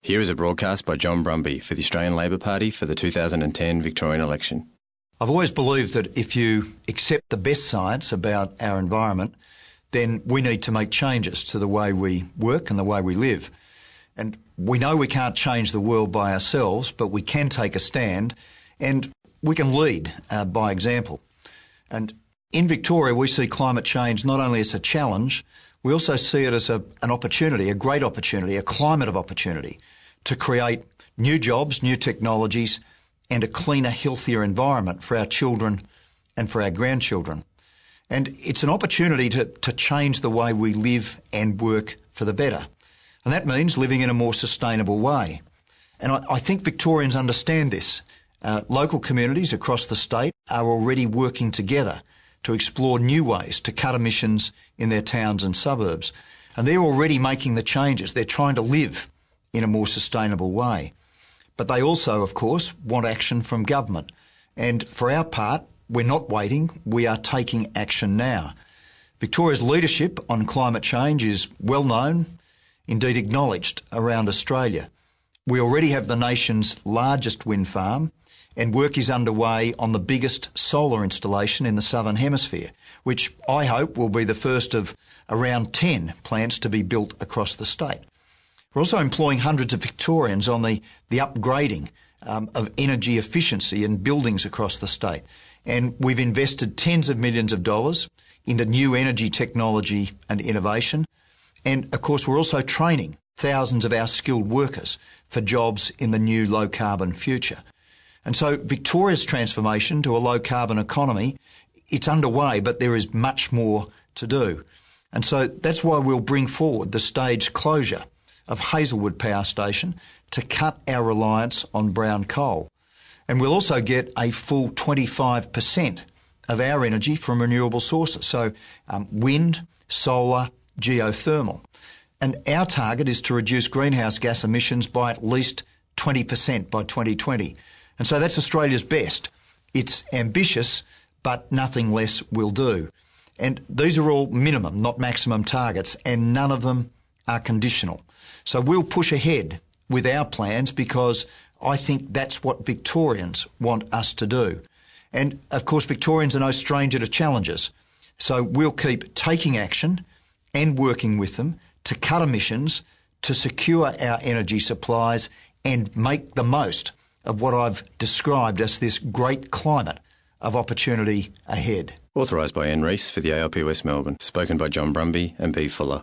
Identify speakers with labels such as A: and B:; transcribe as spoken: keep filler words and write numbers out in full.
A: Here is a broadcast by John Brumby for the Australian Labor Party for the two thousand ten Victorian election.
B: I've always believed that if you accept the best science about our environment, then we need to make changes to the way we work and the way we live. And we know we can't change the world by ourselves, but we can take a stand and we can lead uh, by example. And in Victoria, we see climate change not only as a challenge, we also see it as a, an opportunity, a great opportunity, a climate of opportunity to create new jobs, new technologies, and a cleaner, healthier environment for our children and for our grandchildren. And it's an opportunity to, to change the way we live and work for the better. And that means living in a more sustainable way. And I, I think Victorians understand this. Uh, local communities across the state are already working together to explore new ways to cut emissions in their towns and suburbs. And they're already making the changes. They're trying to live in a more sustainable way. But they also, of course, want action from government. And for our part, we're not waiting, we are taking action now. Victoria's leadership on climate change is well known, indeed acknowledged around Australia. We already have the nation's largest wind farm, and work is underway on the biggest solar installation in the Southern Hemisphere, which I hope will be the first of around ten plants to be built across the state. We're also employing hundreds of Victorians on the, the upgrading um, of energy efficiency in buildings across the state. And we've invested tens of millions of dollars into new energy technology and innovation. And of course, we're also training thousands of our skilled workers for jobs in the new low carbon future. And so Victoria's transformation to a low carbon economy, it's underway, but there is much more to do. And so that's why we'll bring forward the staged closure of Hazelwood Power Station to cut our reliance on brown coal. And we'll also get a full twenty-five percent of our energy from renewable sources, so um, wind, solar, geothermal. And our target is to reduce greenhouse gas emissions by at least twenty percent by twenty twenty. And so that's Australia's best. It's ambitious, but nothing less will do. And these are all minimum, not maximum targets, and none of them are conditional. So we'll push ahead with our plans because I think that's what Victorians want us to do. And of course, Victorians are no stranger to challenges. So we'll keep taking action and working with them to cut emissions, to secure our energy supplies and make the most of what I've described as this great climate of opportunity ahead.
A: Authorised by Anne Rees for the A L P West Melbourne. Spoken by John Brumby and B Fuller.